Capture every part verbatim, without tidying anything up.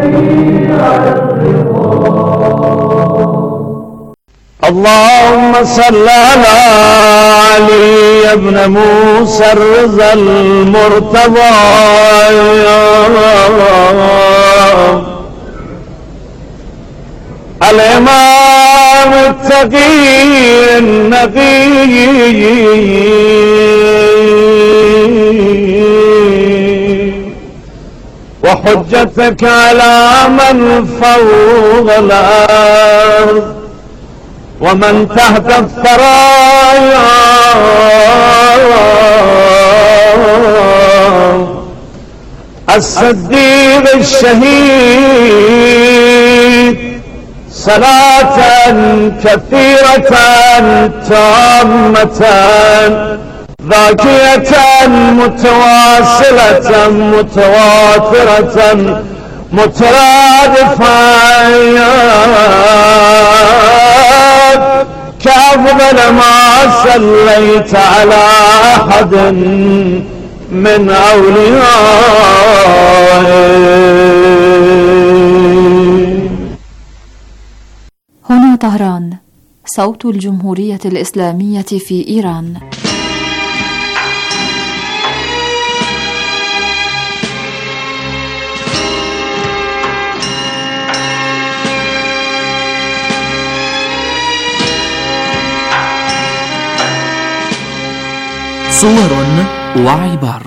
اللهم صل على علي بن موسى الرضا المرتضى الإمام التقي النقي وحجتك على من فوق الأرض ومن تحت الثرايا الصديق الشهيد صلاة كثيرة تامة ذاكية متواصلة متواترة مترادفة كأفضل ما صليت على أحد من أوليائه. هنا طهران، صوت الجمهورية الإسلامية في إيران. صور وعبر.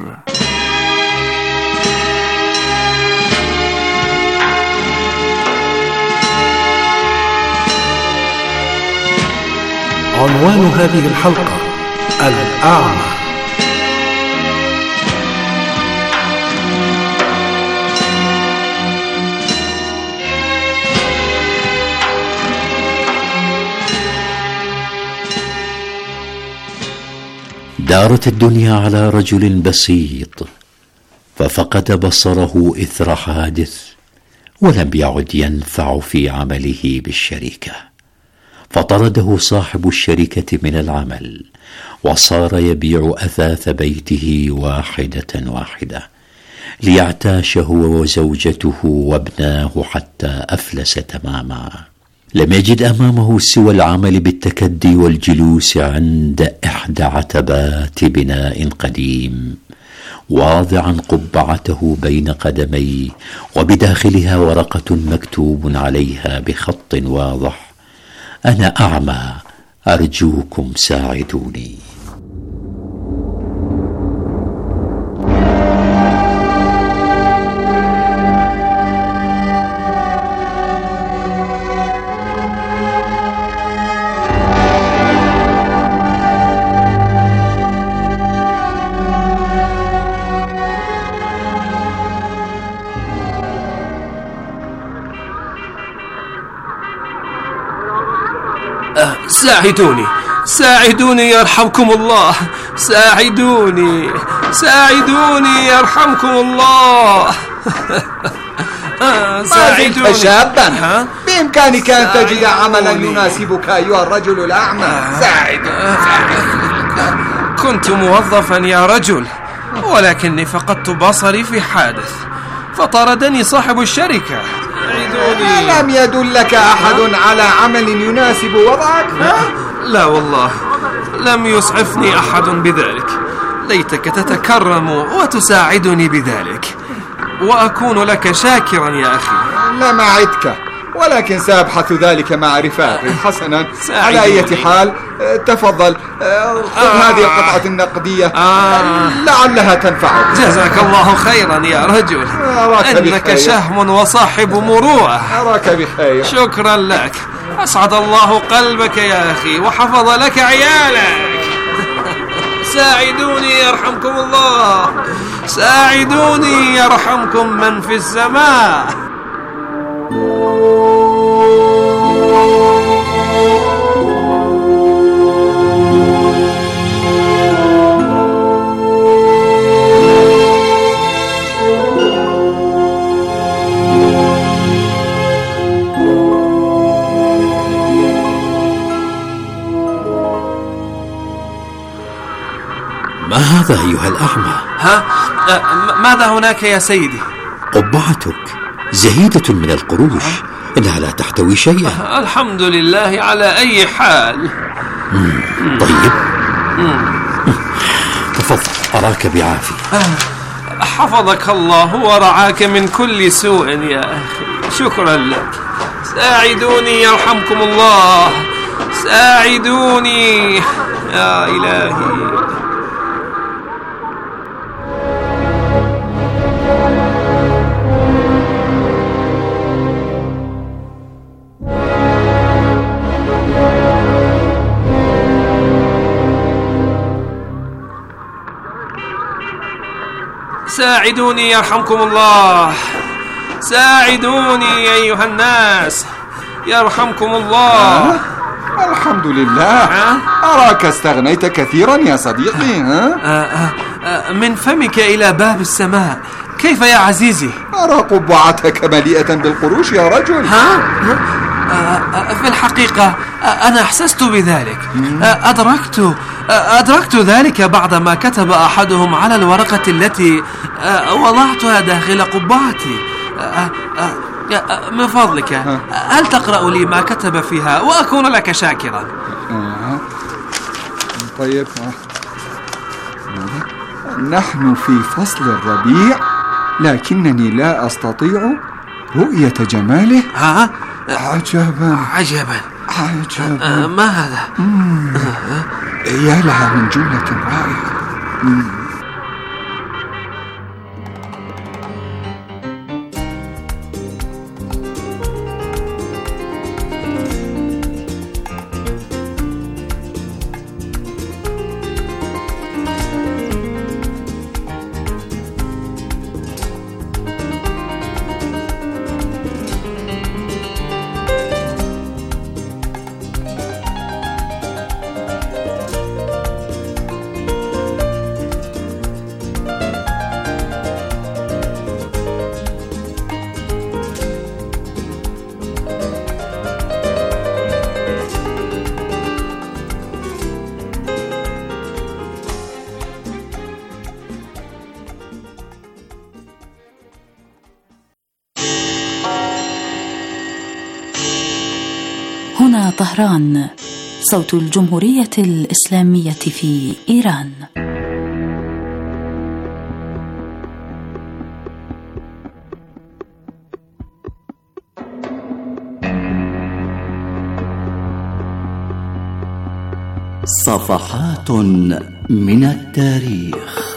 عنوان هذه الحلقة: الأعمى. دارت الدنيا على رجل بسيط ففقد بصره إثر حادث ولم يعد ينفع في عمله بالشركة، فطرده صاحب الشركة من العمل وصار يبيع أثاث بيته واحدة واحدة ليعتاش هو وزوجته وابناه حتى أفلس تماما. لم يجد أمامه سوى العمل بالتكدي والجلوس عند إحدى عتبات بناء قديم واضعا قبعته بين قدميه وبداخلها ورقة مكتوب عليها بخط واضح: أنا أعمى، أرجوكم ساعدوني. ساعدوني ساعدوني يرحمكم الله، ساعدوني ساعدوني يرحمكم الله. ساعدوني شابا، بإمكانك أن تجد عملا يناسبك أيها الرجل الأعمى. ساعدوني. كنت موظفا يا رجل، ولكني فقدت بصري في حادث فطردني صاحب الشركة. لم يدلك أحد على عمل يناسب وضعك؟ لا والله، لم يسعفني أحد بذلك. ليتك تتكرم وتساعدني بذلك وأكون لك شاكرا يا أخي. لم أعدك، ولكن سأبحث ذلك مع رفاقي. حسنا، على أي حال تفضل، خذ آه هذه القطعة النقدية، آه لعلها تنفعك. جزاك الله خيرا يا رجل، إنك بخير. شهم وصاحب مروءة. أراك بخير. شكرا لك، أسعد الله قلبك يا أخي وحفظ لك عيالك. ساعدوني يرحمكم الله، ساعدوني يرحمكم من في السماء. ما هذا أيها الأعمى؟ ها؟ ماذا هناك يا سيدي؟ قبعتك زهيدة من القروش، إنها لا تحتوي شيئا. الحمد لله على أي حال. مم. طيب مم. تفضل، أراك بعافية. حفظك الله ورعاك من كل سوء يا أخي، شكرا لك. ساعدوني يرحمكم الله، ساعدوني يا إلهي. ساعدوني يرحمكم الله، ساعدوني أيها الناس يرحمكم الله. أه؟ الحمد لله. أه؟ أراك استغنيت كثيرا يا صديقي. ها؟ أه أه من فمك إلى باب السماء. كيف يا عزيزي؟ أرى قبعتك مليئة بالقروش يا رجل. ها؟ في الحقيقة أنا أحسست بذلك. أدركت أدركت ذلك بعدما كتب أحدهم على الورقة التي وضعتها داخل قبعتي. من فضلك هل تقرأ لي ما كتب فيها وأكون لك شاكرا؟ طيب، نحن في فصل الربيع لكنني لا أستطيع رؤية جماله. ها؟ عجبا عجبا عجبا. آه ما هذا؟ يا لها من جملة رائعة. مم. هنا طهران، صوت الجمهورية الإسلامية في إيران. صفحات من التاريخ.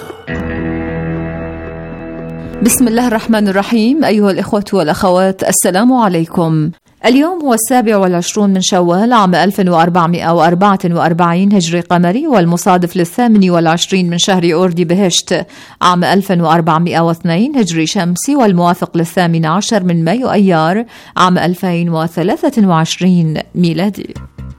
بسم الله الرحمن الرحيم. أيها الإخوة والأخوات، السلام عليكم. اليوم هو السابع والعشرون من شوال عام ألف وأربعمائة وأربعة وأربعين هجري قمري، والمصادف للثامن والعشرين من شهر أوردي بهشت عام ألف وأربعمائة واثنين هجري شمسي، والموافق للثامن عشر من مايو أيار عام ألفين وثلاثة وعشرين ميلادي.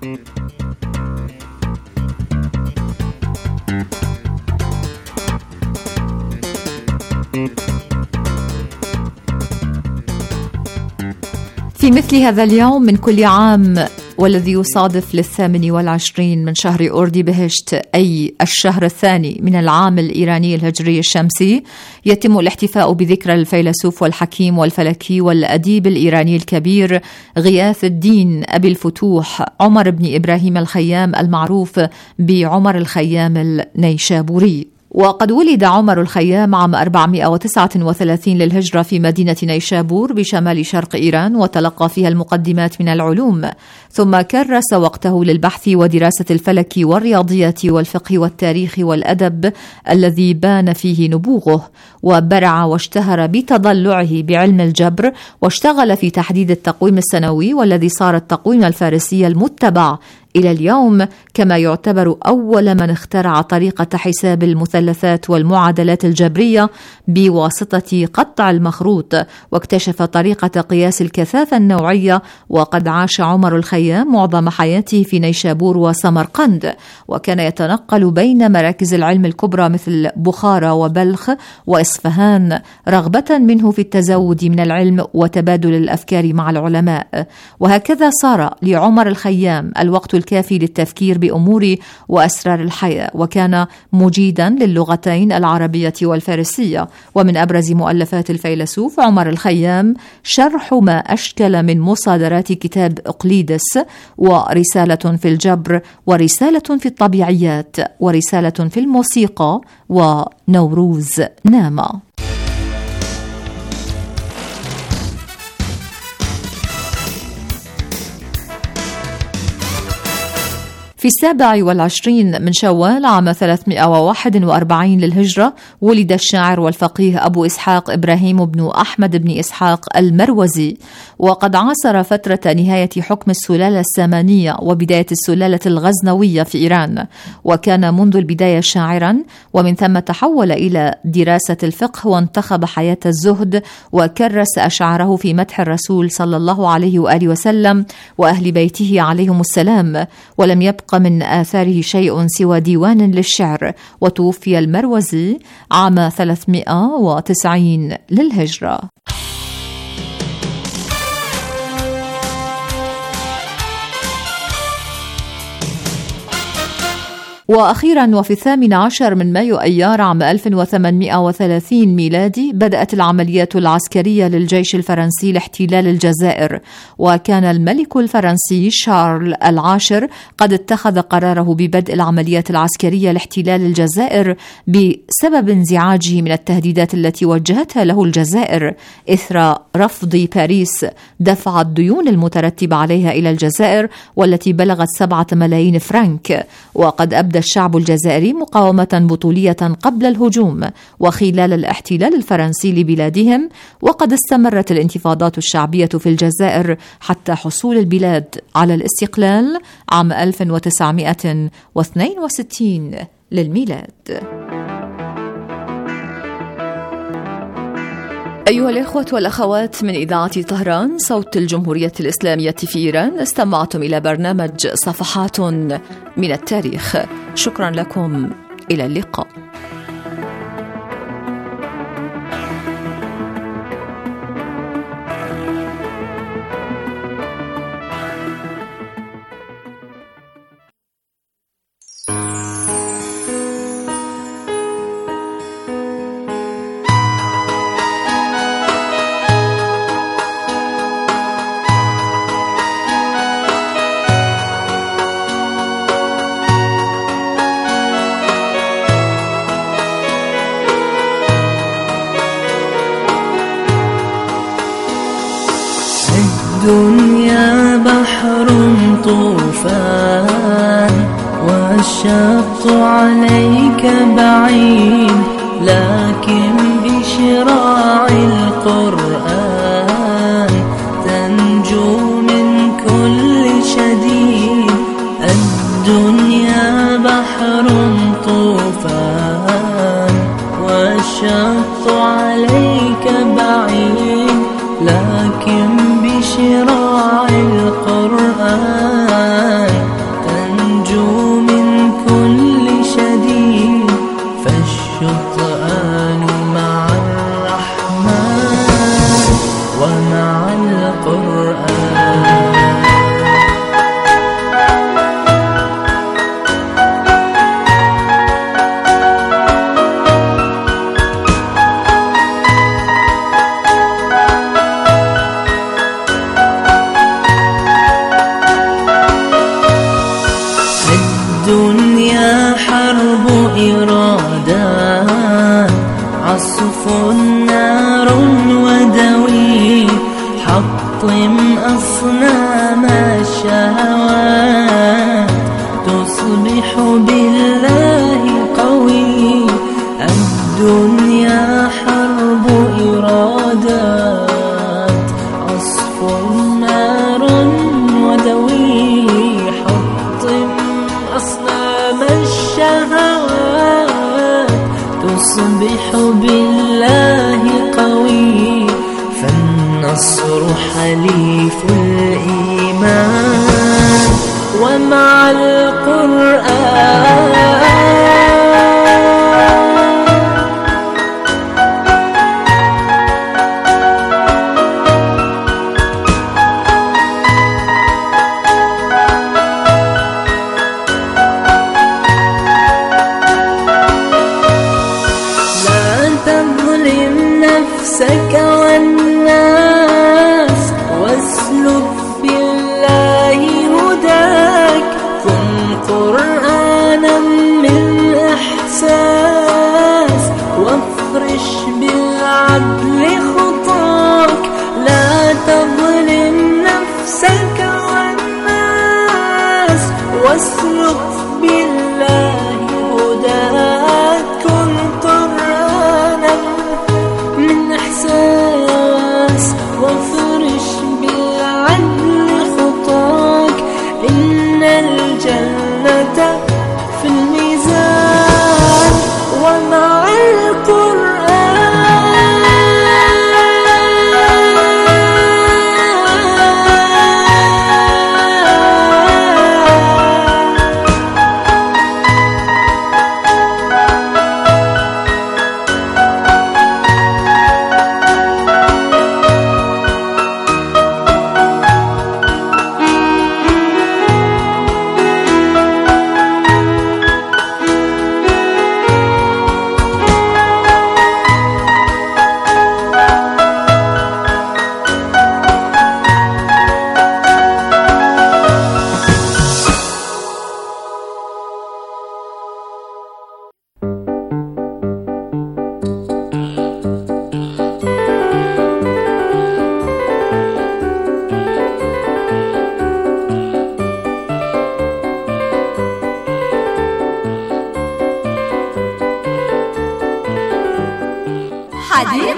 في مثل هذا اليوم من كل عام، والذي يصادف للثامن والعشرين من شهر أوردي بهشت أي الشهر الثاني من العام الإيراني الهجري الشمسي، يتم الاحتفاء بذكرى الفيلسوف والحكيم والفلكي والأديب الإيراني الكبير غياث الدين أبي الفتوح عمر بن إبراهيم الخيام، المعروف بعمر الخيام النيشابوري. وقد ولد عمر الخيام عام أربعمائة وتسعة وثلاثين للهجرة في مدينة نيشابور بشمال شرق إيران، وتلقى فيها المقدمات من العلوم، ثم كرس وقته للبحث ودراسة الفلك والرياضيات والفقه والتاريخ والأدب الذي بان فيه نبوغه، وبرع واشتهر بتضلعه بعلم الجبر، واشتغل في تحديد التقويم السنوي والذي صار التقويم الفارسي المتبع إلى اليوم، كما يعتبر أول من اخترع طريقة حساب المثلثات والمعادلات الجبرية بواسطة قطع المخروط، واكتشف طريقة قياس الكثافة النوعية. وقد عاش عمر الخيام معظم حياته في نيشابور وسمرقند، وكان يتنقل بين مراكز العلم الكبرى مثل بخارى وبلخ وإصفهان، رغبة منه في التزود من العلم وتبادل الأفكار مع العلماء. وهكذا صار لعمر الخيام الوقت الكافي للتفكير بأمور وأسرار الحياة، وكان مجيدا للغتين العربية والفارسية. ومن أبرز مؤلفات الفيلسوف عمر الخيام شرح ما أشكل من مصادرات كتاب أقليدس، ورسالة في الجبر، ورسالة في الطبيعيات، ورسالة في الموسيقى، ونوروز ناما. في السابع والعشرين من شوال عام ثلاثمائة وواحد وأربعين للهجرة ولد الشاعر والفقيه أبو إسحاق إبراهيم بن أحمد بن إسحاق المروزي، وقد عاصر فترة نهاية حكم السلالة السامانية وبداية السلالة الغزنوية في إيران، وكان منذ البداية شاعرا، ومن ثم تحول إلى دراسة الفقه وانتخب حياة الزهد، وكرس أشعاره في مدح الرسول صلى الله عليه وآله وسلم وأهل بيته عليهم السلام، ولم يبقى من آثاره شيء سوى ديوان للشعر. وتوفي المروزي عام ثلاثمائة وتسعين للهجرة. وأخيرا وفي الثامن عشر من مايو أيار عام ألف وثمانمائة وثلاثين ميلادي بدأت العمليات العسكرية للجيش الفرنسي لاحتلال الجزائر، وكان الملك الفرنسي شارل العاشر قد اتخذ قراره ببدء العمليات العسكرية لاحتلال الجزائر بسبب انزعاجه من التهديدات التي وجهتها له الجزائر إثر رفض باريس دفع الديون المترتبة عليها إلى الجزائر والتي بلغت سبعة ملايين فرنك. وقد أبدأ الشعب الجزائري مقاومة بطولية قبل الهجوم وخلال الاحتلال الفرنسي لبلادهم، وقد استمرت الانتفاضات الشعبية في الجزائر حتى حصول البلاد على الاستقلال عام ألف وتسعمائة واثنين وستين للميلاد. أيها الإخوة والأخوات من إذاعة طهران صوت الجمهورية الإسلامية في إيران، استمعتم إلى برنامج صفحات من التاريخ. شكرا لكم، إلى اللقاء. الدنيا بحر طوفان والشط عليك بعيد، لكن بشراع القرآن تنجو من كل شديد. الدنيا بحر طوفان والشط عليك بعيد، لكن بشراع القرآن تنجو من كل شديد. فالشطآن مع الرحمن ومع القرآن. الدنيا حرب إرادات، عصف نار ودوي، حطم أصنام الشهوات تصبح بالله قوي. الدنيا حرب إرادات، عصف نار ودوي، حطم أصنام الشهوات تصبح بالله قوي. فالنصر حليف الإيمان ومع القرآن.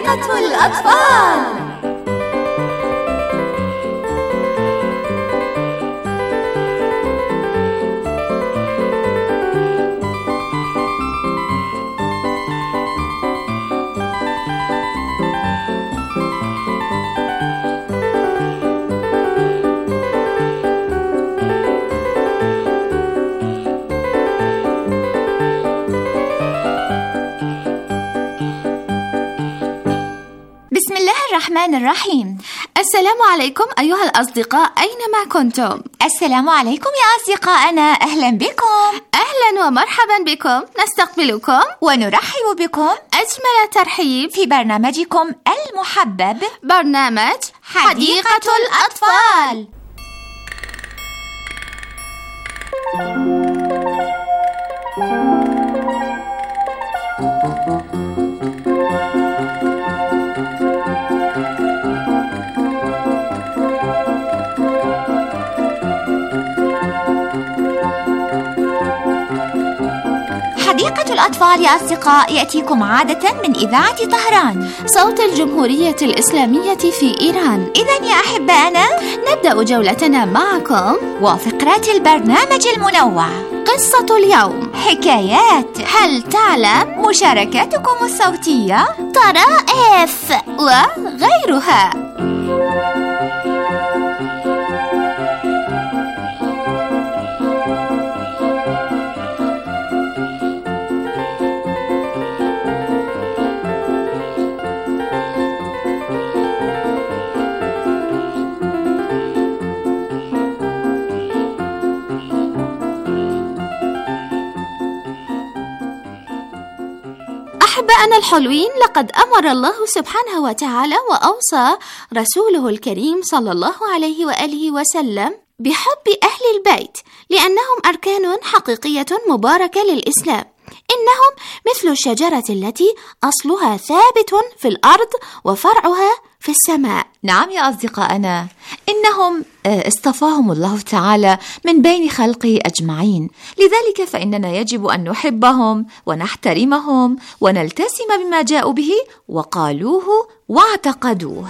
حديقة الأطفال. الرحمن الرحيم. السلام عليكم أيها الأصدقاء أينما كنتم. السلام عليكم يا أصدقائنا، أهلا بكم. أهلا ومرحبا بكم، نستقبلكم ونرحب بكم أجمل ترحيب في برنامجكم المحبب، برنامج حديقة الأطفال. حديقة الأطفال يا أصدقاء يأتيكم عادة من إذاعة طهران، صوت الجمهورية الإسلامية في إيران. إذن يا أحبائنا نبدأ جولتنا معكم وفقرات البرنامج المنوع، قصة اليوم، حكايات، هل تعلم، مشاركاتكم الصوتية، طرائف وغيرها. أحبائنا الحلوين، لقد أمر الله سبحانه وتعالى وأوصى رسوله الكريم صلى الله عليه وآله وسلم بحب أهل البيت، لأنهم أركان حقيقية مباركة للإسلام. إنهم مثل الشجرة التي أصلها ثابت في الأرض وفرعها في السماء. نعم يا أصدقائنا، إنهم اصطفاهم الله تعالى من بين خلقه أجمعين، لذلك فإننا يجب أن نحبهم ونحترمهم ونلتزم بما جاءوا به وقالوه واعتقدوه.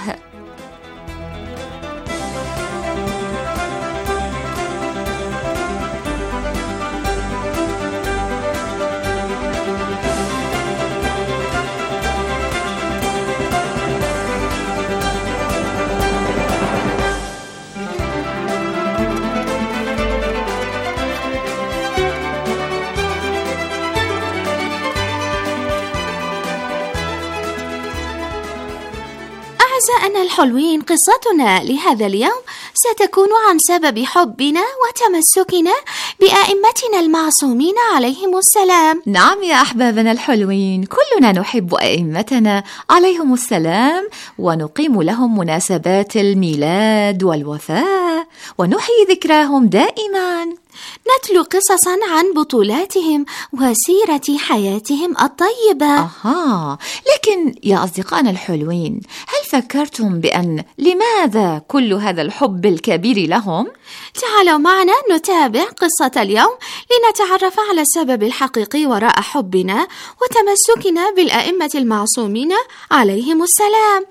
أعزائنا الحلوين، قصتنا لهذا اليوم ستكون عن سبب حبنا وتمسكنا بأئمتنا المعصومين عليهم السلام. نعم يا أحبابنا الحلوين، كلنا نحب أئمتنا عليهم السلام، ونقيم لهم مناسبات الميلاد والوفاة ونحيي ذكراهم دائما. نتلو قصصا عن بطولاتهم وسيرة حياتهم الطيبة. أها، لكن يا أصدقائنا الحلوين، هل فكرتم بأن لماذا كل هذا الحب الكبير لهم؟ تعالوا معنا نتابع قصة اليوم لنتعرف على السبب الحقيقي وراء حبنا وتمسكنا بالأئمة المعصومين عليهم السلام.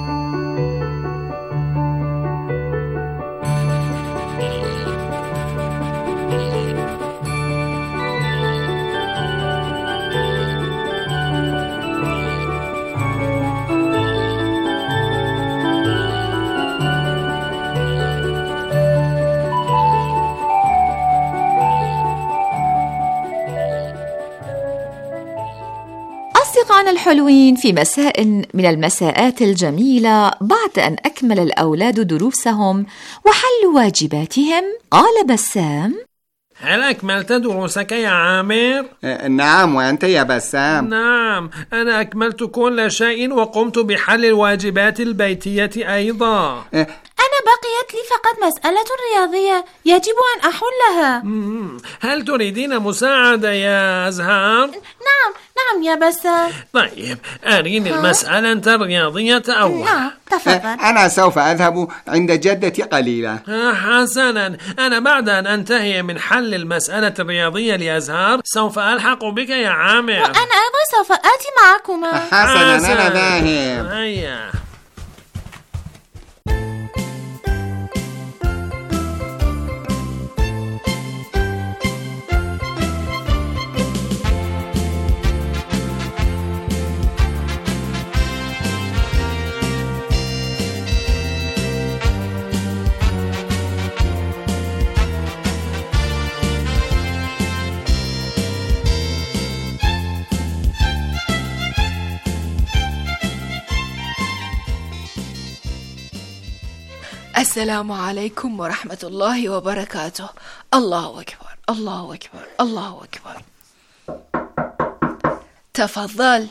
أصدقائنا الحلوين، في مساء من المساءات الجميلة بعد أن أكمل الأولاد دروسهم وحلوا واجباتهم، قال بسام: هل أكملت دروسك يا عامر؟ نعم، وأنت يا بسام؟ نعم، أنا أكملت كل شيء وقمت بحل الواجبات البيتية أيضا. أنا بقيت لي فقط مسألة رياضية يجب أن أحلها. هل تريدين مساعدة يا أزهار؟ نعم نعم يا بسام. طيب أريني المسألة الرياضية أولا. نعم تفضل. أنا سوف أذهب عند جدتي قليلا. حسنا، أنا بعد أن أنتهي من حل المسألة الرياضية لأزهار سوف ألحق بك يا عامر. وأنا أيضا سوف آتي معكما. حسنا أنا ذاهب. هيا. السلام عليكم ورحمة الله وبركاته. الله أكبر الله أكبر الله أكبر. تفضل.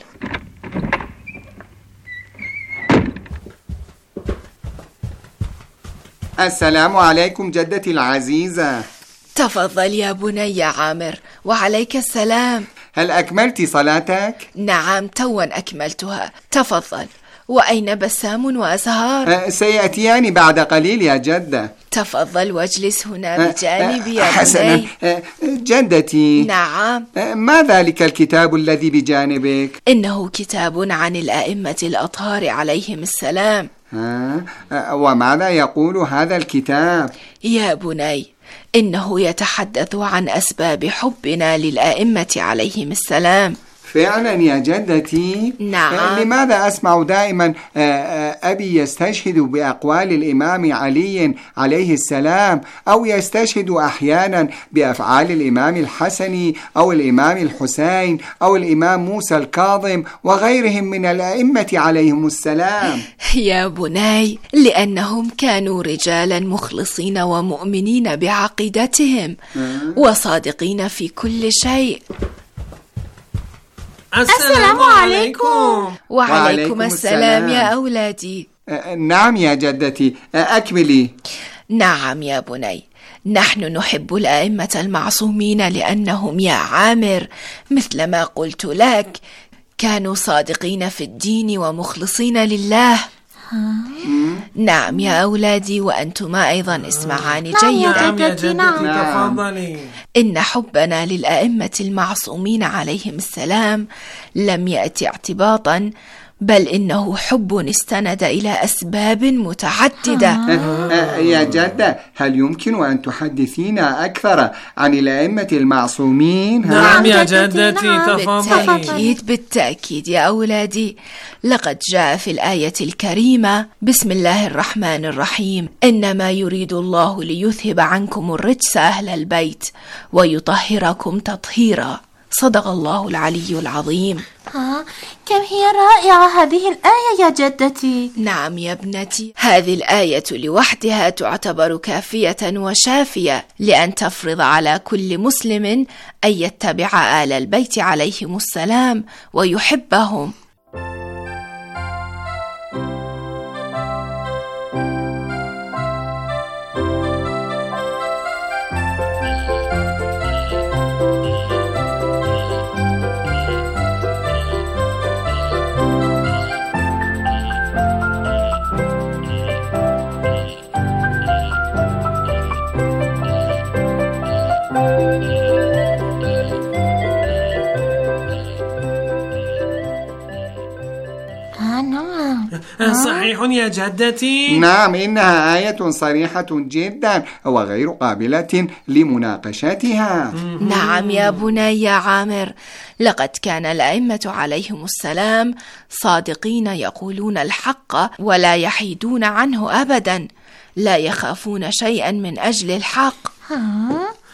السلام عليكم جدتي العزيزة. تفضل يا بني عامر. وعليك السلام. هل أكملت صلاتك؟ نعم توا أكملتها. تفضل. وأين بسام وأزهار؟ سيأتيان بعد قليل يا جدة. تفضل واجلس هنا بجانبي يا حسنا. بني. جدتي. نعم. ما ذلك الكتاب الذي بجانبك؟ إنه كتاب عن الأئمة الأطهار عليهم السلام. ها؟ وماذا يقول هذا الكتاب؟ يا بني إنه يتحدث عن أسباب حبنا للأئمة عليهم السلام. فعلا يا جدتي. نعم. لماذا أسمع دائما أبي يستشهد بأقوال الإمام علي عليه السلام، أو يستشهد أحيانا بأفعال الإمام الحسن أو الإمام الحسين أو الإمام موسى الكاظم وغيرهم من الأئمة عليهم السلام؟ يا بني لأنهم كانوا رجالا مخلصين ومؤمنين بعقيدتهم وصادقين في كل شيء. السلام عليكم. وعليكم السلام يا أولادي. نعم يا جدتي، أكملي. نعم يا بني، نحن نحب الأئمة المعصومين لأنهم يا عامر مثل ما قلت لك كانوا صادقين في الدين ومخلصين لله. نعم يا أولادي، وأنتما أيضا اسمعان جيدا. نعم يا جدتي تفضلي. إن حبنا للأئمة المعصومين عليهم السلام لم يأتي اعتباطا، بل إنه حب استند إلى أسباب متعددة. آه. يا جدة، هل يمكن أن تحدثينا أكثر عن الأئمة المعصومين؟ نعم يا جدتي تفضلي. بالتأكيد بالتأكيد يا أولادي. لقد جاء في الآية الكريمة بسم الله الرحمن الرحيم: إنما يريد الله ليذهب عنكم الرجس أهل البيت ويطهركم تطهيرا. صدق الله العلي العظيم. آه، كم هي رائعة هذه الآية يا جدتي. نعم يا ابنتي، هذه الآية لوحدها تعتبر كافية وشافية لأن تفرض على كل مسلم أن يتبع آل البيت عليهم السلام ويحبهم. صحيح يا جدتي؟ نعم، إنها آية صريحة جدا وغير قابلة لمناقشتها. نعم يا بني يا عامر، لقد كان الأئمة عليهم السلام صادقين يقولون الحق ولا يحيدون عنه أبدا، لا يخافون شيئا من أجل الحق.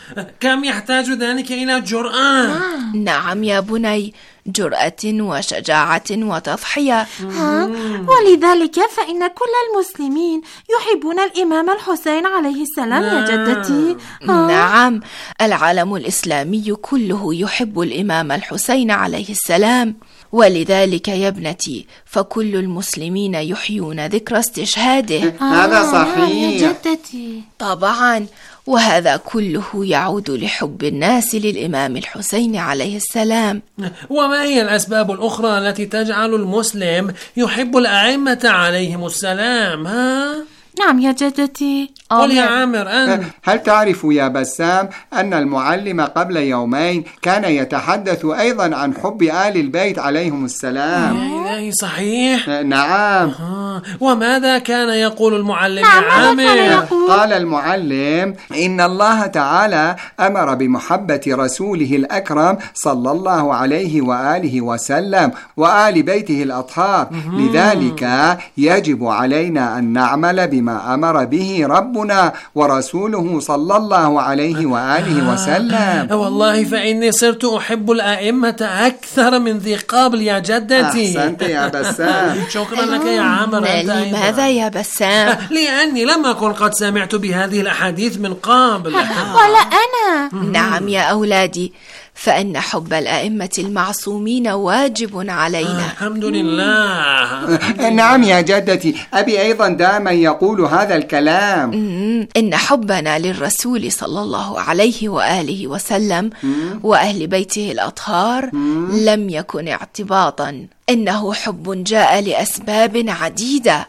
كم يحتاج ذلك إلى جرأة؟ نعم يا بني، جرأة وشجاعة وتضحية. ولذلك فإن كل المسلمين يحبون الإمام الحسين عليه السلام يا جدتي. نعم، العالم الإسلامي كله يحب الإمام الحسين عليه السلام، ولذلك يا ابنتي فكل المسلمين يحيون ذكرى استشهاده. هذا صحيح يا جدتي. طبعا، وهذا كله يعود لحب الناس للإمام الحسين عليه السلام. وما هي الأسباب الأخرى التي تجعل المسلم يحب الأئمة عليهم السلام؟ ها؟ نعم يا جدتي. قل يا عامر أنت. هل تعرف يا بسام أن المعلم قبل يومين كان يتحدث أيضا عن حب آل البيت عليهم السلام؟ إلهي صحيح؟ نعم. آه. وماذا كان يقول المعلم نعم يا عامر؟ قال المعلم إن الله تعالى أمر بمحبة رسوله الأكرم صلى الله عليه وآله وسلم وآل بيته الأطهار، لذلك يجب علينا أن نعمل بما أمر به ربنا ورسوله صلى الله عليه وآله وسلم. آه. والله فإني صرت أحب الأئمة أكثر من ذي قبل يا جدتي. أحسنت يا بسام. شكرا لك يا عامر. لماذا يا بسام؟ لأني لم أكن قد سمعت بهذه الأحاديث من قبل. ولا أنا. نعم يا أولادي، فإن حب الأئمة المعصومين واجب علينا. الحمد لله. نعم يا جدتي، أبي أيضا دائما يقول هذا الكلام. إن حبنا للرسول صلى الله عليه وآله وسلم وأهل بيته الأطهار لم يكن اعتباطا، إنه حب جاء لأسباب عديدة.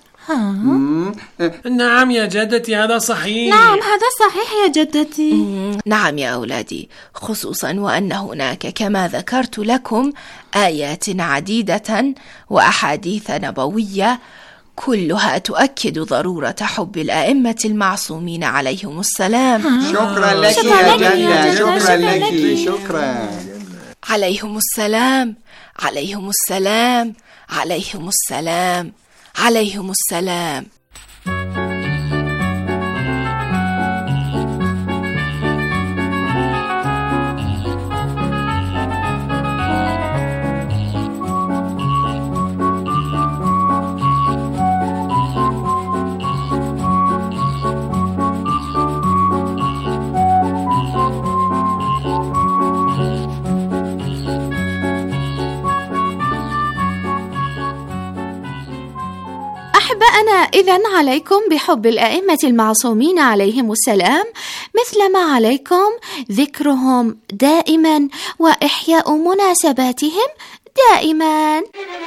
نعم يا جدتي، هذا صحيح. نعم هذا صحيح يا جدتي. نعم يا أولادي، خصوصا وأن هناك كما ذكرت لكم آيات عديدة وأحاديث نبوية كلها تؤكد ضرورة حب الأئمة المعصومين عليهم السلام. شكرا لك يا جدة. شكرا لك. شكرا. عليهم السلام، عليهم السلام، عليهم السلام، عليهم السلام. أحبائنا، إذن عليكم بحب الأئمة المعصومين عليهم السلام مثلما عليكم ذكرهم دائما وإحياء مناسباتهم دائما.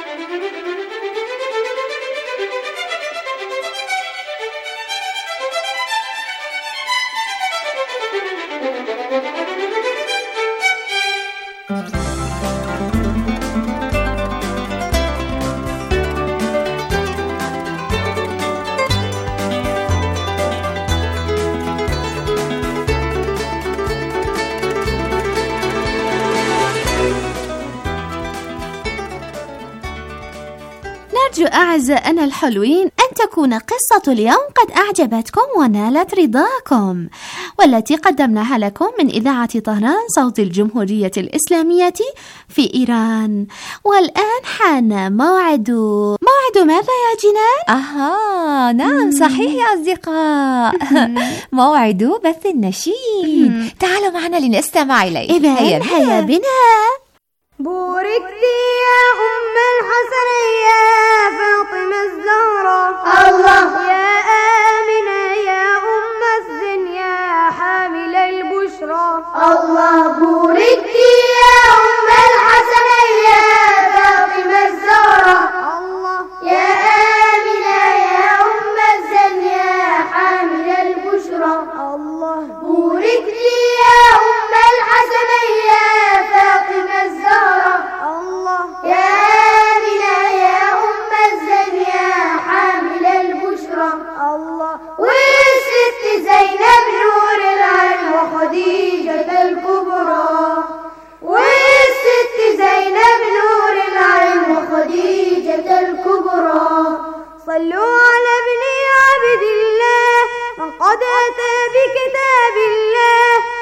أرجو أعزائنا الحلوين أن تكون قصة اليوم قد أعجبتكم ونالت رضاكم، والتي قدمناها لكم من إذاعة طهران صوت الجمهورية الإسلامية في إيران. والآن حان موعد موعد ماذا يا جنان؟ أها نعم صحيح يا أصدقاء. موعد بث النشيد. تعالوا معنا لنستمع إليه. إذن هيا بنا. بوركتي يا أم الحسن يا فاطمة الزهراء، الله يا آمنة يا أم الزن يا حامل البشرى، الله بوركتي يا أم الحسن يا فاطمة الزهراء، الله يا آمنة يا أم الزن يا حامل البشرى، الله بوركتي يا أم الحسن يا فاطمة الزهراء، الله يا آمنة يا أم الزن يا حامل البشرى، الله والست زينب نور العين وخديجة الكبرى، والست زينب نور العين وخديجة الكبرى. صلوا على ابن عبد الله من قد أتى بكتاب الله،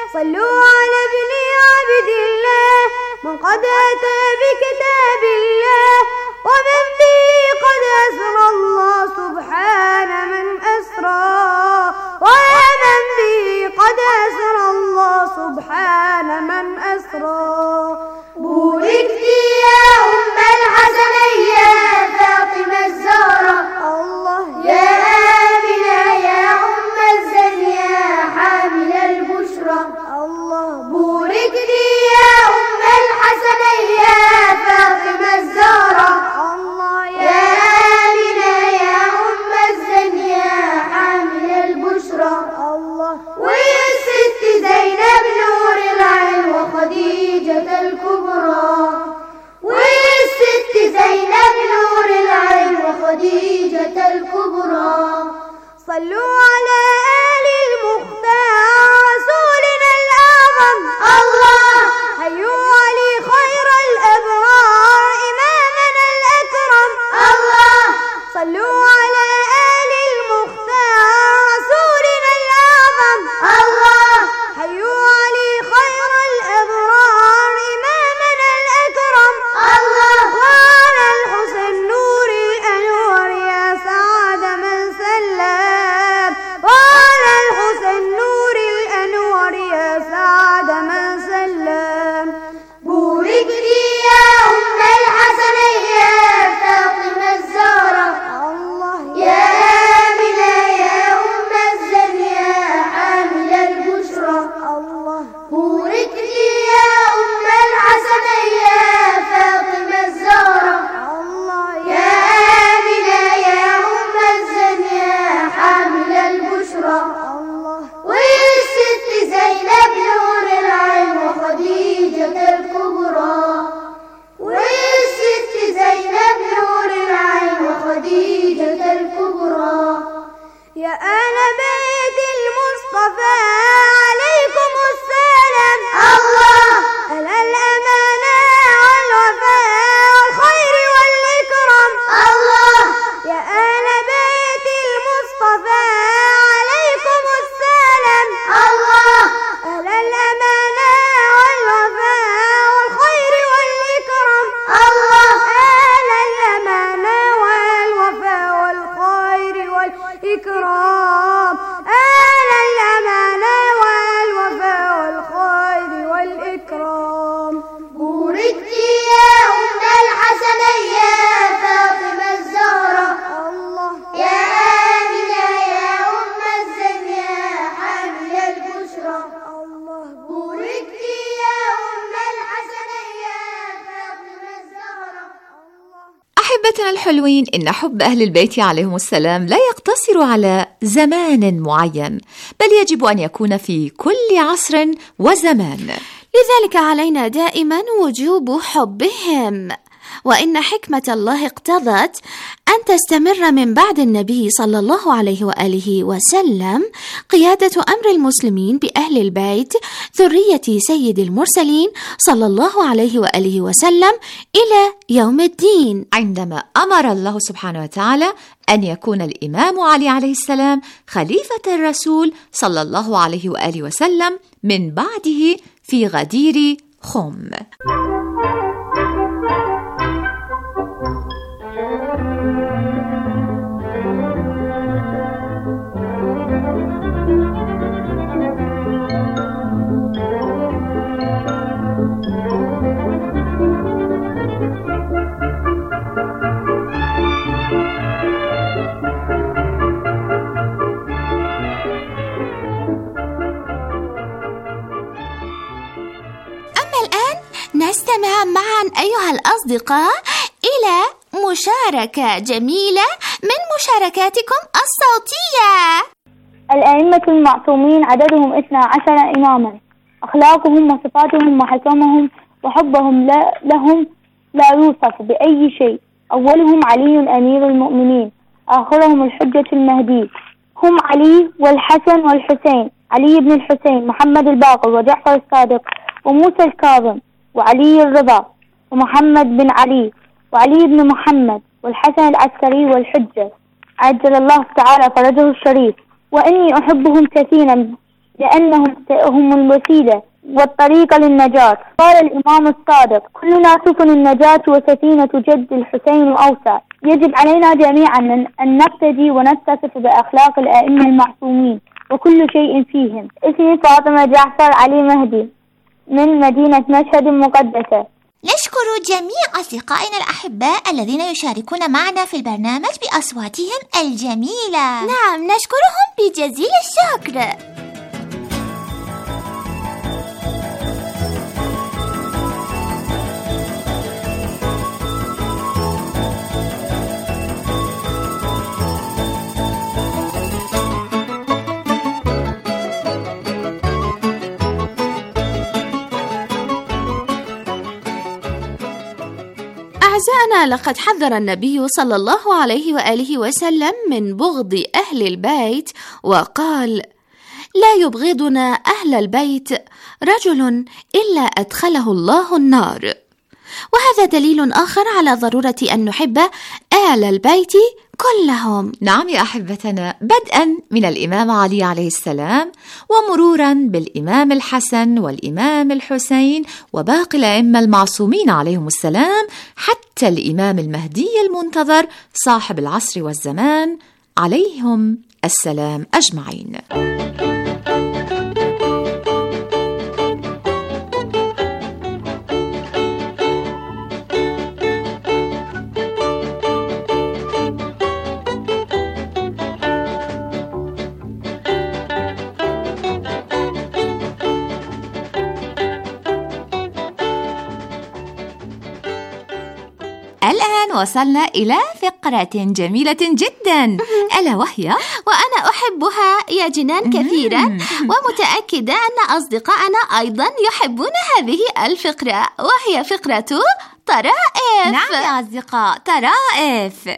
صلوا على ابن عبد الله من قد أتى بكتاب الله ومن به قد أسرى الله سبحان من أسرى ومن به قد أسرى الله سبحان من أسرى. بوركت يا أم الحسنين يا فاطمة الزهراء الله يا آمنة يا أم الزين يا حامل البشرى الله. بوركت يا أم الحسنين يا فاطمة الزهراء الله يا آمنة يا أم الزين يا حامل البشرى الله. ويا الست زينب نور العين وخديجة الكبرى ويا الست زينب نور العين وخديجة الكبرى. صلوا على آل المختار رسولنا الأعظم الله. هيوا علي خير الأبرار إمامنا الأكرم الله. صلوا على آل المختار رسولنا الأعظم الله. هيوا علي خير الأبرار إمامنا الأكرم الله. وعلى الحسن نور الأنوار يا سعد من سلم وعلى الحسن نور الأنوار يا سعد من سلم. بوركت يا أم الحسنين يا فاطمة الزهراء الله يا آمنة يا أم الزين يا حامل البشرى الله. بوركت يا أم الحسنين يا فاطمة الزهراء الله يا آمنة يا أم الزين يا حامل البشرى الله. ويا الست زينب نور العين وخديجة الكبرى ويا الست زينب نور العين وخديجة الكبرى. يا آل بيت المصطفى عليكم السلام الله. أهل الأمانة والوفاء والخير والإكرام الله. يا آل بيت المصطفى عليكم السلام الله. أهل الأمانة والوفاء والخير والإكرام الله. أهل الأمانة والوفاء والخير والإكرام أهل الأمانة والوفاء والخير والإكرام. بوركت يا أم الحسنين يا فاطمة الزهراء الله يا آمنة يا أم الزين يا حامل البشرى الله. بوركت يا أم الحسنين يا فاطمة الزهراء الله. أحبتنا الحلوين، إن حب أهل البيت عليهم السلام لا يقتصر على زمان معين، بل يجب أن يكون في كل عصر وزمان. لذلك علينا دائما وجوب حبهم، وإن حكمة الله اقتضت أن تستمر من بعد النبي صلى الله عليه وآله وسلم قيادة أمر المسلمين بأهل البيت ذرية سيد المرسلين صلى الله عليه وآله وسلم إلى يوم الدين، عندما أمر الله سبحانه وتعالى أن يكون الإمام علي عليه السلام خليفة الرسول صلى الله عليه وآله وسلم من بعده في غدير خم. نستمع معا أيها الأصدقاء إلى مشاركة جميلة من مشاركاتكم الصوتية. الأئمة المعصومين عددهم اثنا عشر إماما، أخلاقهم وصفاتهم وحكمهم وحبهم لهم لا يوصف بأي شيء. أولهم علي أمير المؤمنين، آخرهم الحجة المهدي. هم علي والحسن والحسين، علي بن الحسين، محمد الباقر وجعفر الصادق وموسى الكاظم وعلي الرضا ومحمد بن علي وعلي بن محمد والحسن العسكري والحجة عجل الله تعالى فرجه الشريف. وإني أحبهم كثيرا لأنهم هم الوسيلة والطريقة للنجاة. قال الإمام الصادق: كلنا سفن النجاة وسفينة جد الحسين أوسع. يجب علينا جميعا أن نقتدي ونتصف بأخلاق الأئمة المعصومين وكل شيء فيهم. اسمي فاطمة جعفر علي مهدي من مدينة مشهد المقدسة. نشكر جميع أصدقائنا الأحباء الذين يشاركون معنا في البرنامج بأصواتهم الجميلة. نعم، نشكرهم بجزيل الشكر. أعزائنا، لقد حذر النبي صلى الله عليه وآله وسلم من بغض أهل البيت وقال: لا يبغضنا أهل البيت رجل إلا أدخله الله النار. وهذا دليل آخر على ضرورة أن نحب أهل البيت كلهم. نعم يا أحبتنا، بدءا من الإمام علي عليه السلام ومرورا بالإمام الحسن والإمام الحسين وباقي الأئمة المعصومين عليهم السلام حتى الإمام المهدي المنتظر صاحب العصر والزمان عليهم السلام أجمعين. الآن وصلنا إلى فقرة جميلة جدا، ألا وهي وأنا أحبها يا جنان كثيرا، ومتأكدة أن أصدقائنا أيضا يحبون هذه الفقرة، وهي فقرة طرائف. نعم يا أصدقاء، طرائف.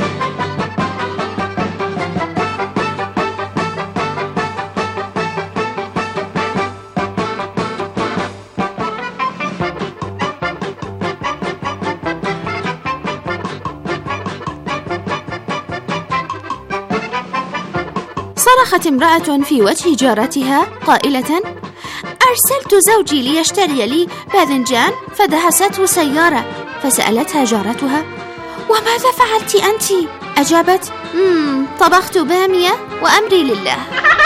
صرخت امرأة في وجه جارتها قائلة: أرسلت زوجي ليشتري لي باذنجان فدهسته سيارة. فسألتها جارتها: وماذا فعلت أنت؟ أجابت: مم طبخت بامية وأمري لله.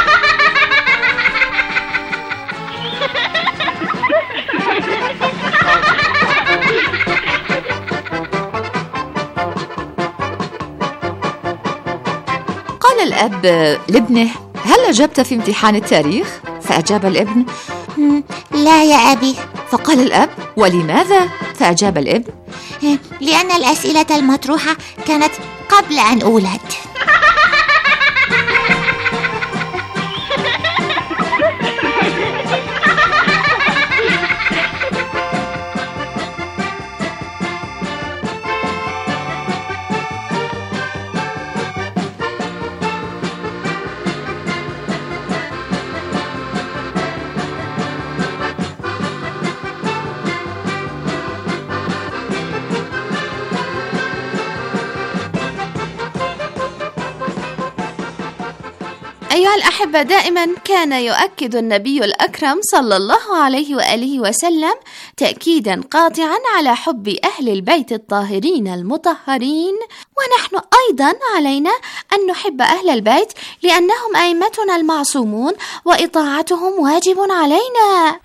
قال الأب لابنه: هل أجبت في امتحان التاريخ؟ فأجاب الابن: لا يا أبي. فقال الأب: ولماذا؟ فأجاب الابن: لأن الأسئلة المطروحة كانت قبل أن أولد. أيها الأحبة، دائما كان يؤكد النبي الأكرم صلى الله عليه وآله وسلم تأكيدا قاطعا على حب أهل البيت الطاهرين المطهرين، ونحن أيضا علينا أن نحب أهل البيت لأنهم أئمتنا المعصومون وإطاعتهم واجب علينا.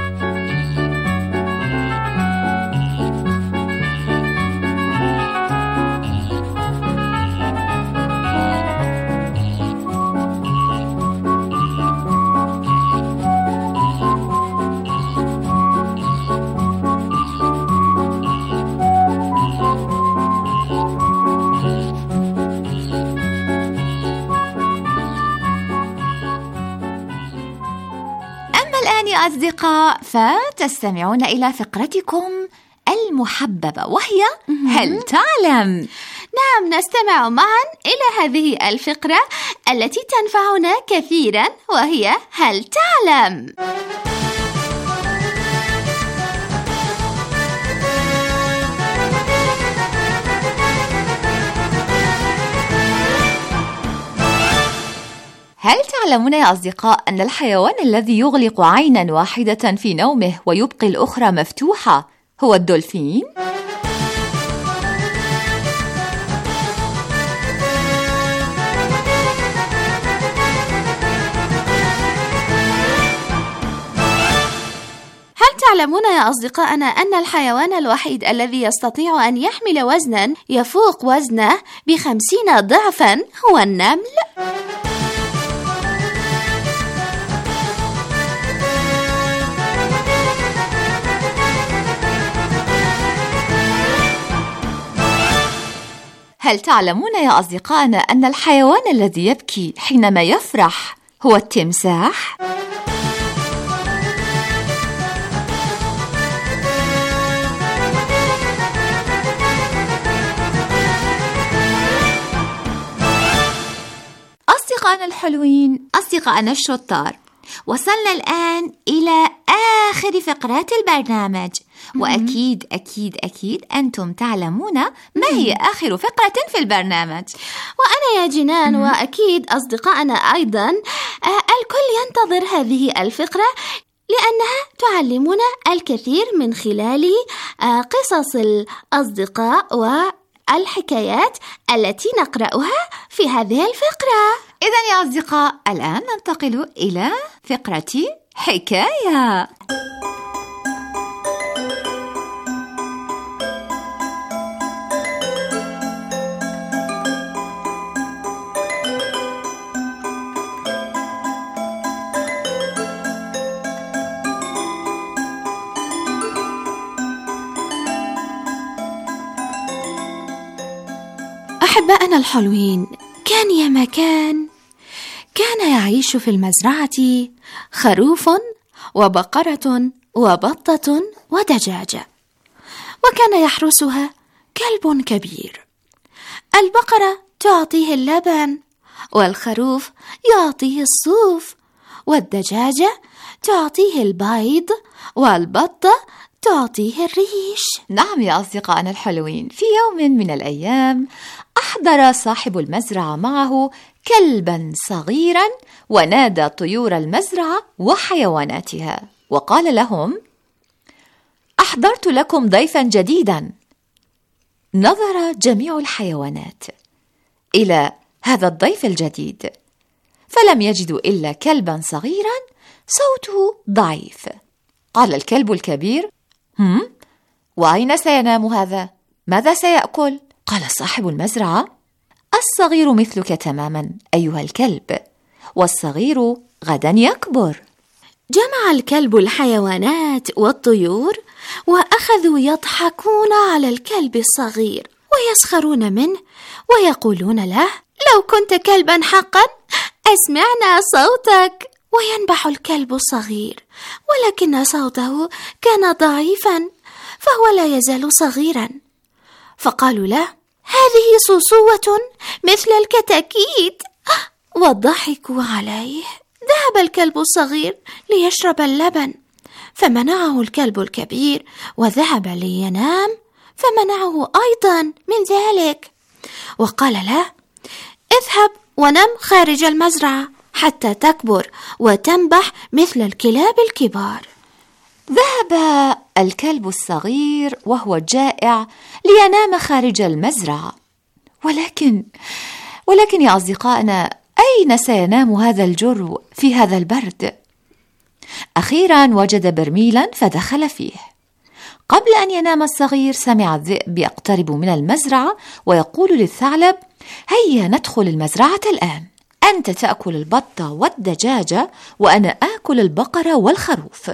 أصدقاء، فتستمعون إلى فقرتكم المحببة وهي هل تعلم؟ نعم، نستمع معا إلى هذه الفقرة التي تنفعنا كثيرا، وهي هل تعلم؟ هل تعلمون يا أصدقاء أن الحيوان الذي يغلق عينا واحدة في نومه ويبقي الأخرى مفتوحة هو الدولفين؟ هل تعلمون يا أصدقائنا أن الحيوان الوحيد الذي يستطيع أن يحمل وزنا يفوق وزنه بخمسين ضعفا هو النمل؟ هل تعلمون يا أصدقائنا أن الحيوان الذي يبكي حينما يفرح هو التمساح؟ أصدقائنا الحلوين، أصدقائنا الشطار، وصلنا الآن إلى آخر فقرات البرنامج، وأكيد أكيد أكيد أنتم تعلمون ما هي آخر فقرة في البرنامج. وأنا يا جنان وأكيد أصدقائنا أيضا الكل ينتظر هذه الفقرة لأنها تعلمنا الكثير من خلال قصص الأصدقاء والحكايات التي نقرأها في هذه الفقرة. إذن يا أصدقاء الآن ننتقل إلى فقرة حكاية. أحبائنا الحلوين، كان يا مكان كان يعيش في المزرعة خروف وبقرة وبطة ودجاجة، وكان يحرسها كلب كبير. البقرة تعطيه اللبن، والخروف يعطيه الصوف، والدجاجة تعطيه البيض، والبطة تعطيه الريش. نعم يا أصدقائنا الحلوين، في يوم من الأيام أحضر صاحب المزرعة معه كلبا صغيرا، ونادى طيور المزرعة وحيواناتها وقال لهم: أحضرت لكم ضيفا جديدا. نظر جميع الحيوانات إلى هذا الضيف الجديد فلم يجدوا إلا كلبا صغيرا صوته ضعيف. قال الكلب الكبير: هم؟ وأين سينام هذا؟ ماذا سيأكل؟ قال صاحب المزرعة: الصغير مثلك تماما أيها الكلب، والصغير غدا يكبر. جمع الكلب الحيوانات والطيور وأخذوا يضحكون على الكلب الصغير ويسخرون منه ويقولون له: لو كنت كلبا حقا أسمعنا صوتك. وينبح الكلب الصغير، ولكن صوته كان ضعيفا فهو لا يزال صغيرا. فقالوا له: هذه صوصوة مثل الكتاكيت. وضحكوا عليه. ذهب الكلب الصغير ليشرب اللبن، فمنعه الكلب الكبير، وذهب لينام فمنعه أيضا من ذلك، وقال له: اذهب ونم خارج المزرعة حتى تكبر وتنبح مثل الكلاب الكبار. ذهب الكلب الصغير وهو جائع لينام خارج المزرعة، ولكن ولكن يا أصدقائنا، أين سينام هذا الجرو في هذا البرد؟ أخيرا وجد برميلا فدخل فيه. قبل أن ينام الصغير سمع الذئب يقترب من المزرعة ويقول للثعلب: هيا ندخل المزرعة الآن، أنت تأكل البطة والدجاجة وأنا آكل البقرة والخروف.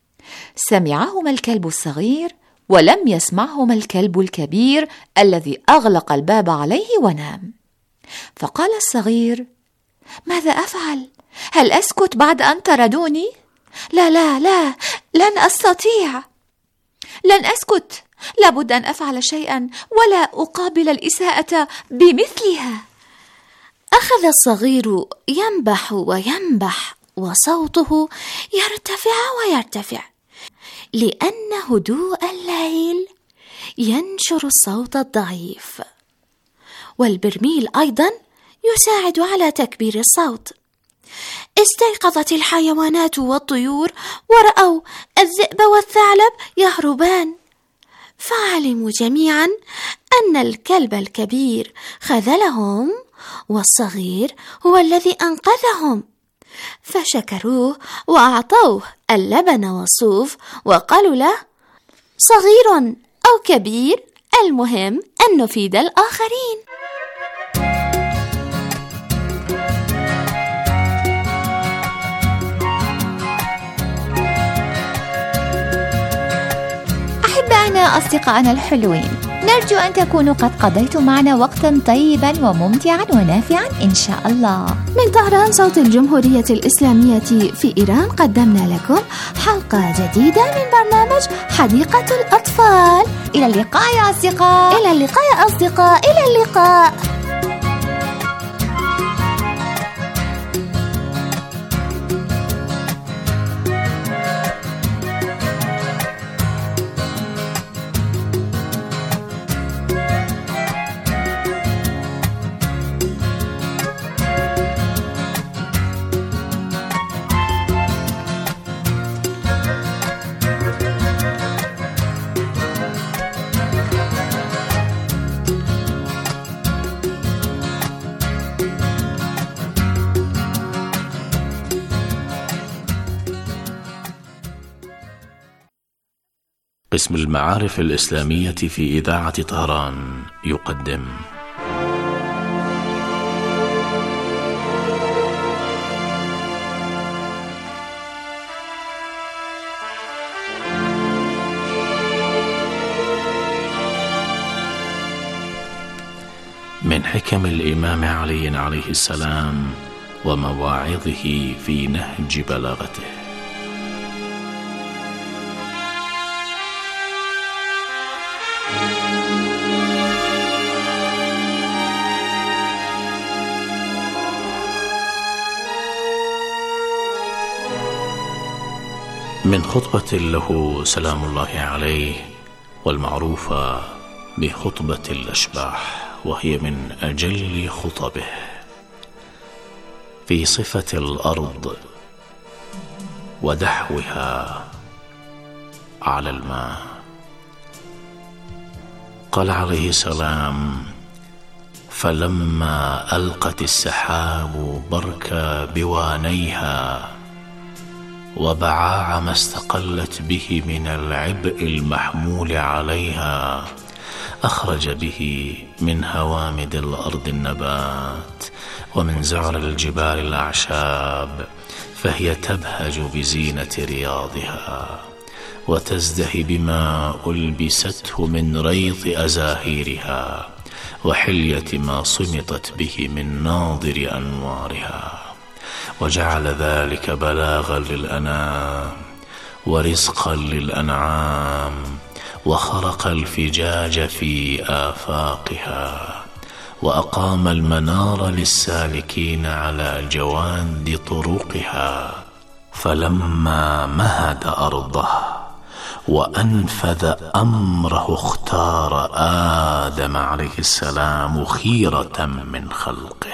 سمعهما الكلب الصغير ولم يسمعهما الكلب الكبير الذي أغلق الباب عليه ونام. فقال الصغير: ماذا أفعل؟ هل أسكت بعد أن طردوني؟ لا لا لا، لن أستطيع، لن أسكت، لابد أن أفعل شيئا ولا أقابل الإساءة بمثلها. أخذ الصغير ينبح وينبح، وصوته يرتفع ويرتفع، لأن هدوء الليل ينشر الصوت الضعيف، والبرميل أيضا يساعد على تكبير الصوت. استيقظت الحيوانات والطيور ورأوا الذئب والثعلب يهربان، فعلموا جميعا أن الكلب الكبير خذلهم والصغير هو الذي أنقذهم، فشكروه وأعطوه اللبن والصوف وقالوا له: صغير أو كبير، المهم أن نفيد الآخرين. أحبائنا أصدقائنا الحلوين، نرجو أن تكونوا قد قضيتم معنا وقتا طيبا وممتعا ونافعا إن شاء الله. من طهران صوت الجمهورية الإسلامية في إيران قدمنا لكم حلقة جديدة من برنامج حديقة الأطفال. إلى اللقاء يا أصدقاء. إلى اللقاء يا أصدقاء. إلى اللقاء. قسم المعارف الإسلامية في إذاعة طهران يقدم من حكم الإمام علي عليه السلام ومواعظه في نهج بلاغته. من خطبة له سلام الله عليه، والمعروفة بخطبة الأشباح، وهي من أجل خطبه في صفة الأرض ودحوها على الماء. قال عليه السلام: فلما ألقت السحاب برك بوانيها وبعاع ما استقلت به من العبء المحمول عليها، أخرج به من هوامد الأرض النبات ومن زعر الجبال الأعشاب، فهي تبهج بزينة رياضها وتزدهي بما ألبسته من ريض أزاهيرها وحلية ما صمتت به من ناظر أنوارها، وجعل ذلك بلاغا للأنام ورزقا للأنعام، وخرق الفجاج في آفاقها، وأقام المنار للسالكين على جواند طرقها. فلما مهد أرضه وأنفذ أمره اختار آدم عليه السلام خيرة من خلقه،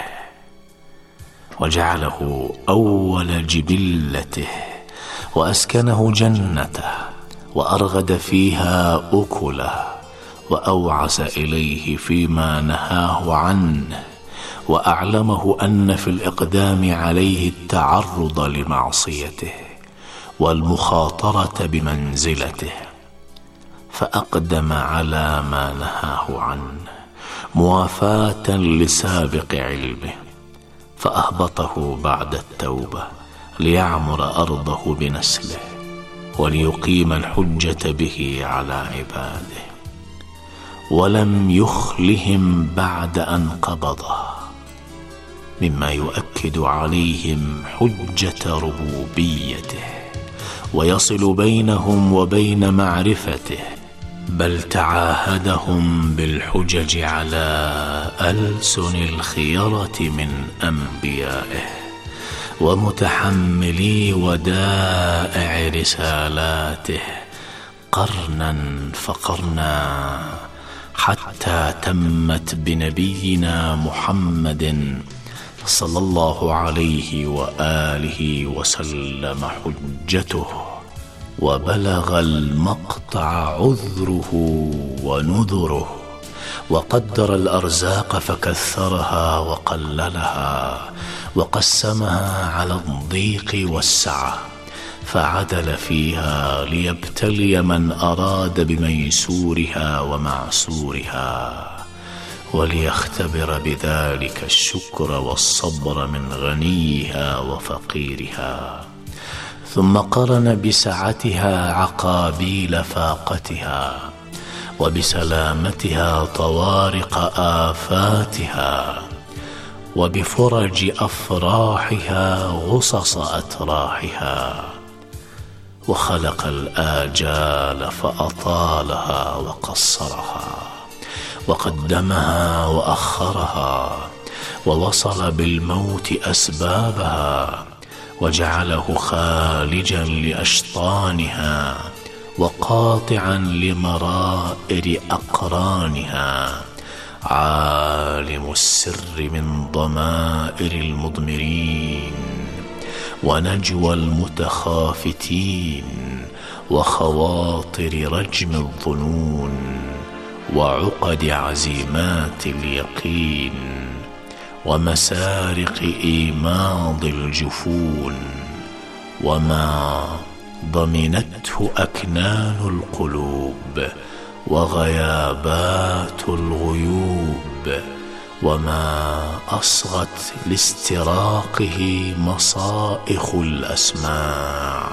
وجعله أول جبلته، وأسكنه جنته، وأرغد فيها أكله، وأوعس إليه فيما نهاه عنه، وأعلمه أن في الإقدام عليه التعرض لمعصيته والمخاطرة بمنزلته، فأقدم على ما نهاه عنه موافاة لسابق علمه، فأهبطه بعد التوبة ليعمر أرضه بنسله وليقيم الحجة به على عباده، ولم يخلهم بعد أن قبضه، مما يؤكد عليهم حجة ربوبيته ويصل بينهم وبين معرفته، بل تعاهدهم بالحجج على ألسن الخيرة من أنبيائه ومتحملي ودائع رسالاته قرنا فقرنا، حتى تمت بنبينا محمد صلى الله عليه وآله وسلم حجته، وبلغ المقطع عذره ونذره، وقدر الأرزاق فكثرها وقللها، وقسمها على الضيق والسعة، فعدل فيها ليبتلي من أراد بميسورها ومعسورها، وليختبر بذلك الشكر والصبر من غنيها وفقيرها. ثم قرن بسعتها عقابيل فاقتها، وبسلامتها طوارق آفاتها، وبفرج أفراحها غصص أتراحها، وخلق الآجال فأطالها وقصرها، وقدمها وأخرها، ووصل بالموت أسبابها، وجعله خالجا لأشطانها، وقاطعا لمرائر أقرانها، عالم السر من ضمائر المضمرين، ونجوى المتخافتين، وخواطر رجم الظنون، وعقد عزيمات اليقين، ومسارق إيماض الجفون، وما ضمنته أكنان القلوب، وغيابات الغيوب، وما أصغت لاستراقه مصائخ الأسماع،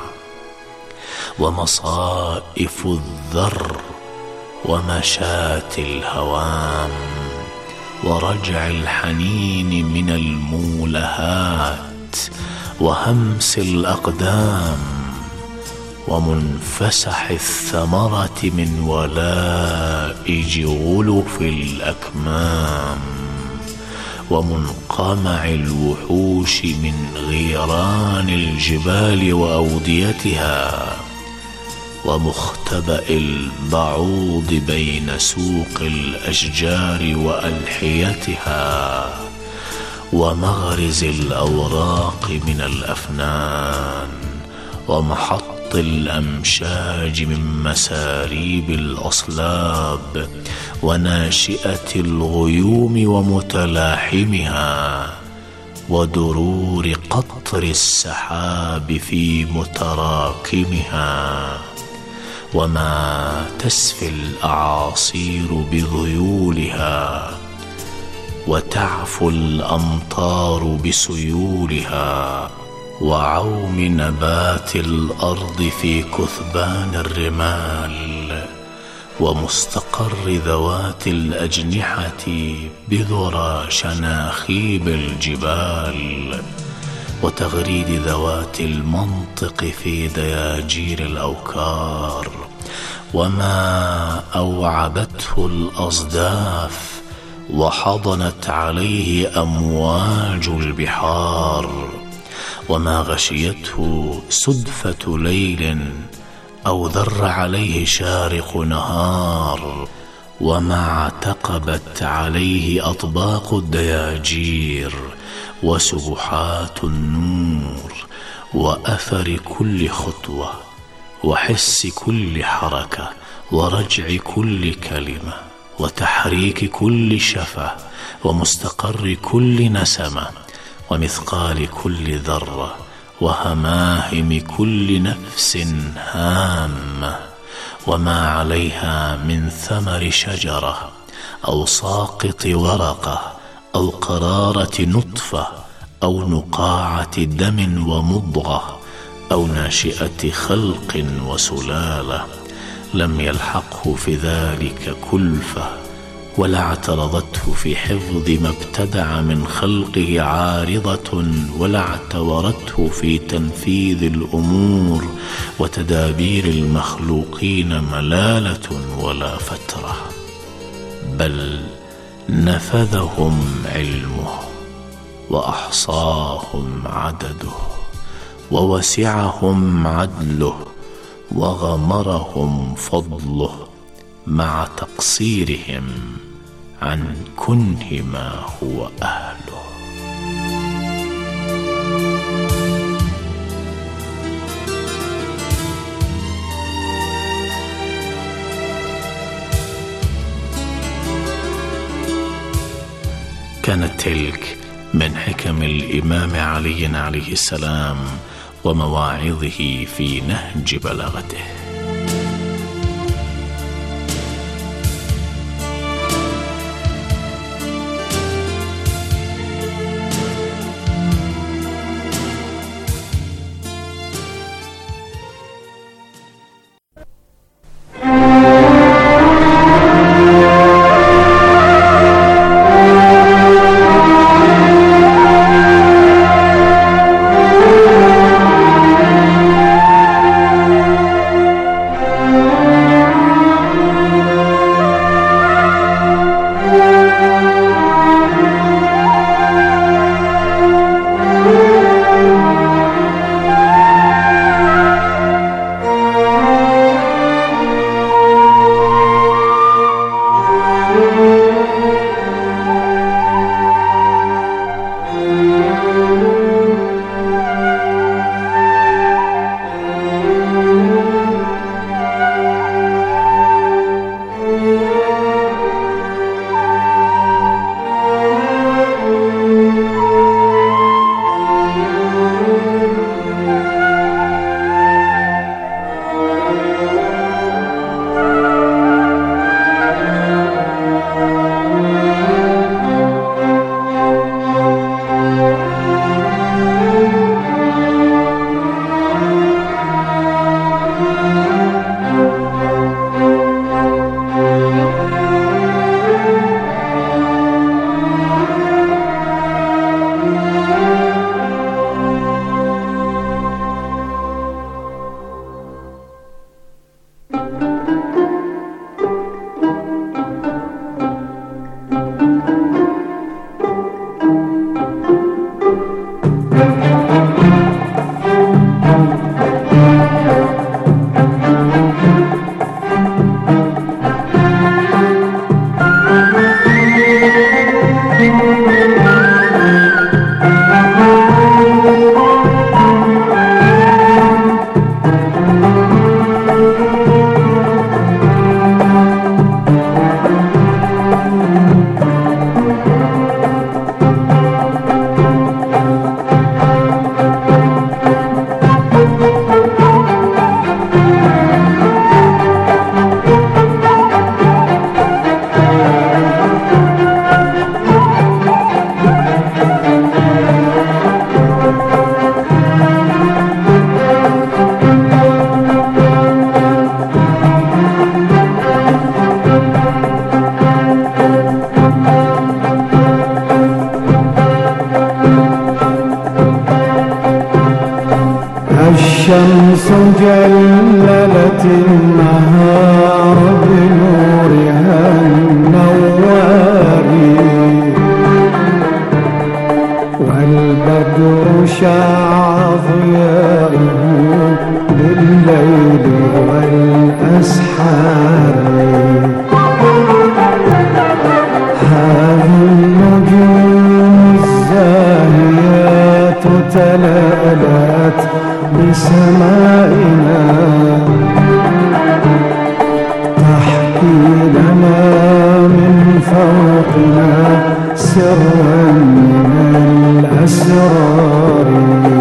ومصائف الذر، ومشات الهوام، ورجع الحنين من المولهات، وهمس الأقدام، ومنفسح الثمرة من ولائج غلف الأكمام، ومنقمع الوحوش من غيران الجبال وأوديتها، ومختبأ البعوض بين سوق الأشجار وألحيتها، ومغرز الأوراق من الأفنان، ومحط الأمشاج من مساريب الأصلاب، وناشئة الغيوم ومتلاحمها، ودرور قطر السحاب في متراكمها، وما تسفي الأعاصير بذيولها، وتعفو الأمطار بسيولها، وعوم نبات الأرض في كثبان الرمال، ومستقر ذوات الأجنحة بذرى شناخيب الجبال، وتغريد ذوات المنطق في دياجير الأوكار، وما أوعبته الأصداف وحضنت عليه أمواج البحار، وما غشيته سدفة ليل أو ذر عليه شارق نهار، وما اعتقبت عليه أطباق الدياجير، وسبحات النور، وأثر كل خطوة، وحس كل حركة، ورجع كل كلمة، وتحريك كل شفة، ومستقر كل نسمة، ومثقال كل ذرة، وهماهم كل نفس هامة، وما عليها من ثمر شجرة، أو ساقط ورقة، أو قرارة نطفة، أو نقاعة دم ومضغة، أو ناشئة خلق وسلالة، لم يلحقه في ذلك كلفة، ولا اعترضته في حفظ ما ابتدع من خلقه عارضة، ولا اعتورته في تنفيذ الأمور وتدابير المخلوقين ملالة ولا فترة، بل نفذهم علمه، وأحصاهم عدده، ووسعهم عدله، وغمرهم فضله، مع تقصيرهم عن كنه ما هو أهله. كانت تلك من حكم الإمام علي عليه السلام ومواعظه في نهج بلاغته. الشمس جللت النهار بنورها النوار، والبدر شع ضياءه بالليل والأسحار. هذه النجوم الزاهيات تلالت بسمائنا، تحكي لنا من فوقنا سرا من الأسرار.